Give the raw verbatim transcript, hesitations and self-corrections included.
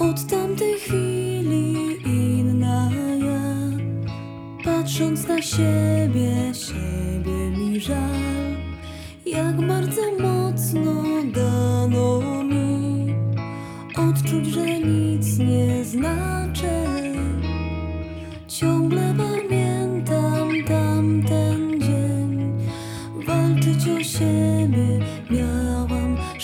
Od tamtej chwili inna ja, patrząc na siebie, siebie mi żal. Jak bardzo mocno dano mi odczuć, że nic nie znam.